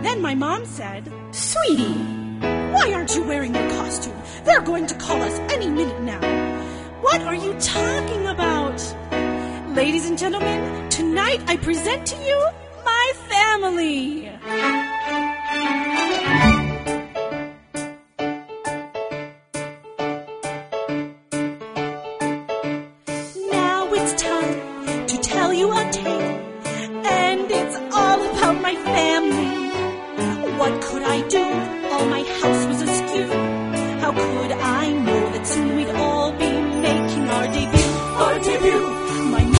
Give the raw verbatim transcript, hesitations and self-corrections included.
Then my mom said, "Sweetie, why aren't you wearing your costume? They're going to call us any minute now." "What are you talking about?" "Ladies and gentlemen, tonight I present to you my family."